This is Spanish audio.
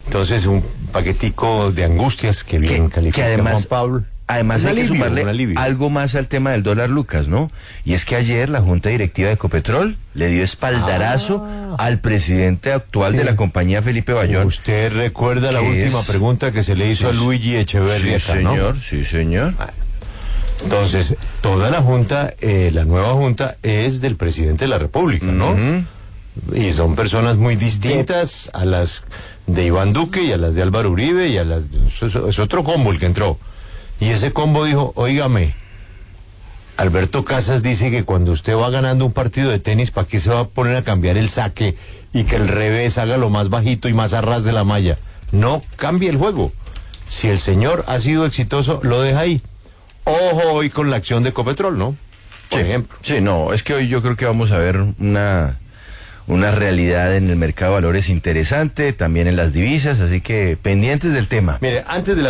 Entonces, un paquetico de angustias que bien califica además, Juan Pablo. Además hay que sumarle algo más al tema del dólar, Lucas, ¿no? Y es que ayer la Junta Directiva de Ecopetrol le dio espaldarazo al presidente actual de la compañía, Felipe Bayón. Usted recuerda la última pregunta que se le hizo a Luigi Echeverría, sí, señor, ¿no? Sí, señor. Entonces, toda la Junta, la nueva Junta, es del presidente de la República, ¿no? Y son personas muy distintas a las de Iván Duque y a las de Álvaro Uribe y a las... Es otro combo el que entró. Y ese combo dijo, óigame, Alberto Casas dice que cuando usted va ganando un partido de tenis, ¿para qué se va a poner a cambiar el saque y que el revés haga lo más bajito y más a ras de la malla? No cambie el juego. Si el señor ha sido exitoso, lo deja ahí. Ojo hoy con la acción de Ecopetrol, ¿no? Por ejemplo. Sí, no, es que hoy yo creo que vamos a ver una realidad en el mercado de valores interesante, también en las divisas, así que pendientes del tema. Mire, antes de la